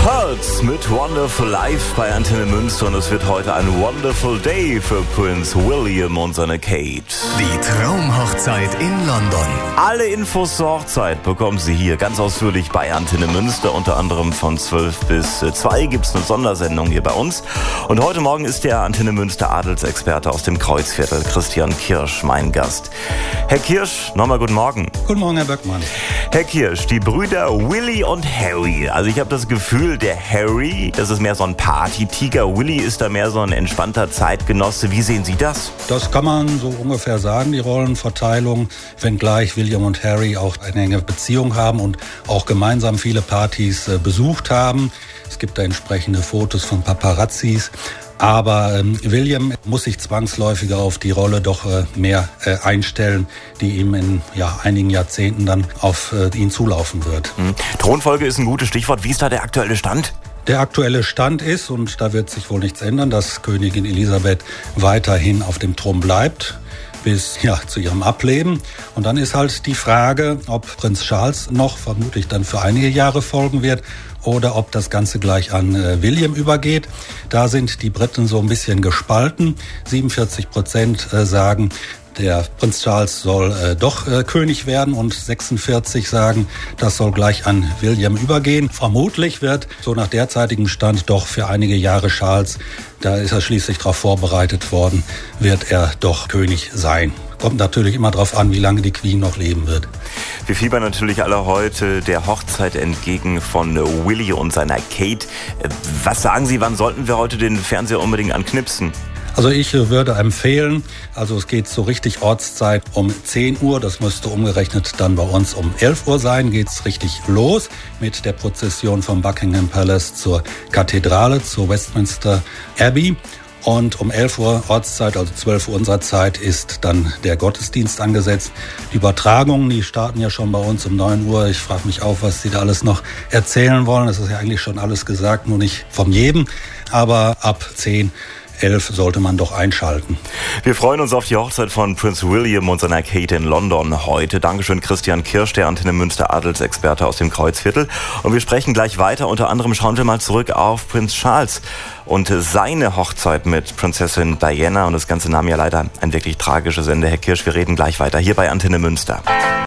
Pearls mit Wonderful Life bei Antenne Münster und es wird heute ein Wonderful Day für Prince William und seine Kate. Die Traumhochzeit in London. Alle Infos zur Hochzeit bekommen Sie hier ganz ausführlich bei Antenne Münster. Unter anderem von 12 bis 2 gibt es eine Sondersendung hier bei uns. Und heute Morgen ist der Antenne Münster Adelsexperte aus dem Kreuzviertel, Christian Kirsch, mein Gast. Herr Kirsch, nochmal guten Morgen. Guten Morgen, Herr Böckmann. Herr Kirsch, die Brüder Willy und Harry. Also ich habe das Gefühl, der Harry, das ist mehr so ein Party-Tiger. Willy ist da mehr so ein entspannter Zeitgenosse. Wie sehen Sie das? Das kann man so ungefähr sagen, die Rollenverteilung. Wenngleich William und Harry auch eine enge Beziehung haben und auch gemeinsam viele Partys besucht haben. Es gibt da entsprechende Fotos von Paparazzis. Aber William muss sich zwangsläufiger auf die Rolle doch mehr einstellen, die ihm in einigen Jahrzehnten dann auf ihn zulaufen wird. Thronfolge ist ein gutes Stichwort. Wie ist da der aktuelle Stand? Der aktuelle Stand ist, und da wird sich wohl nichts ändern, dass Königin Elisabeth weiterhin auf dem Thron bleibt bis zu ihrem Ableben. Und dann ist halt die Frage, ob Prinz Charles noch vermutlich dann für einige Jahre folgen wird oder ob das Ganze gleich an William übergeht. Da sind die Briten so ein bisschen gespalten. 47% sagen, der Prinz Charles soll doch König werden und 46 sagen, das soll gleich an William übergehen. Vermutlich wird, so nach derzeitigem Stand, doch für einige Jahre Charles, da ist er schließlich darauf vorbereitet worden, wird er doch König sein. Kommt natürlich immer darauf an, wie lange die Queen noch leben wird. Wir fiebern natürlich alle heute der Hochzeit entgegen von Willy und seiner Kate. Was sagen Sie, wann sollten wir heute den Fernseher unbedingt anknipsen? Also ich würde empfehlen, es geht so richtig Ortszeit um 10 Uhr, das müsste umgerechnet dann bei uns um 11 Uhr sein, geht's richtig los mit der Prozession vom Buckingham Palace zur Kathedrale, zur Westminster Abbey. Und um 11 Uhr Ortszeit, also 12 Uhr unserer Zeit, ist dann der Gottesdienst angesetzt. Die Übertragungen, die starten ja schon bei uns um 9 Uhr. Ich frage mich auch, was Sie da alles noch erzählen wollen. Das ist ja eigentlich schon alles gesagt, nur nicht von jedem. Aber ab 10, 11 sollte man doch einschalten. Wir freuen uns auf die Hochzeit von Prinz William und seiner Kate in London heute. Dankeschön Christian Kirsch, der Antenne Münster Adelsexperte aus dem Kreuzviertel. Und wir sprechen gleich weiter. Unter anderem schauen wir mal zurück auf Prinz Charles und seine Hochzeit mit Prinzessin Diana. Und das Ganze nahm ja leider ein wirklich tragisches Ende. Herr Kirsch, wir reden gleich weiter hier bei Antenne Münster.